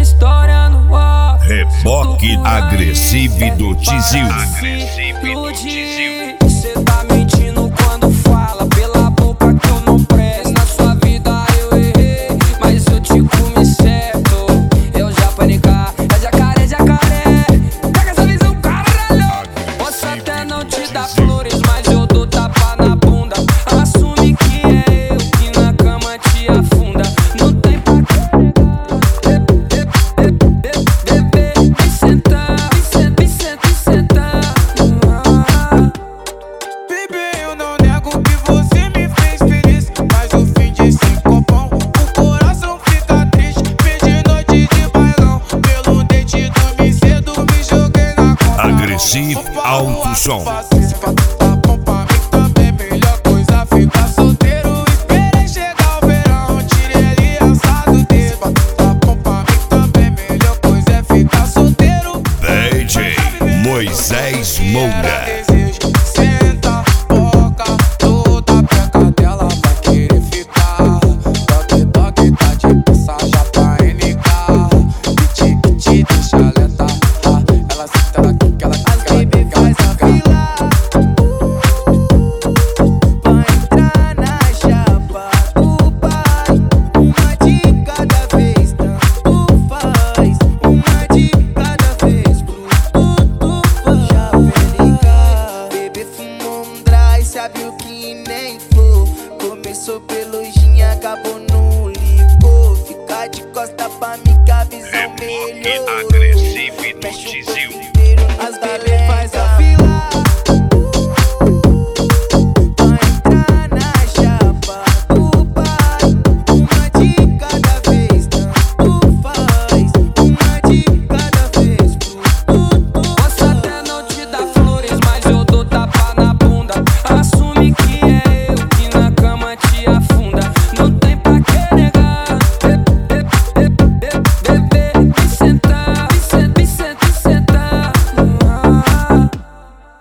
história no ar. Reboque agressivo do Tizil. Cê tá mentindo quando fala pela boca que eu não presto. Na sua vida eu errei, mas eu te comi certo. Eu já panicar, é jacaré, jacaré. Pega essa visão, caralho. Posso até não te dar flores, mas eu dou tapa na bunda. Assume que é eu que na cama te afunda. Não tem pra me sentar, me sentar. Baby, eu não nego que você me fez feliz, mas o fim de 5 pão, o coração fica triste. Perdi noite de bailão, pelo dente dormi cedo, me joguei na cama. Agressivo alto som. Se pra tu tá bom pra mim também, melhor coisa ficar solteiro. Esperei chegar o verão, tirei ali assado dele. Se pra tu tá bom pra mim também, melhor coisa é ficar solteiro. DJ Moisés Moura. Desejo, senta, boca, toda peca dela vai querer ficar. Toque, toque, tá de passagem pra NK. Piti, deixa lenta. Ela senta, ela quica, ela quica, ela quica, ela quica. Vai entrar na chapa do pai, uma de cada vez, tanto faz. Uma de cada vez, tudo faz. Já verificar, bebê fumou um dry, sabe o que nem flor. Começou pelo gin, acabou no licor. Fica de costa pra mim que a visão melhorou. agressivo do Mexe o Tizil. corpo inteiro, as galera faz a fila.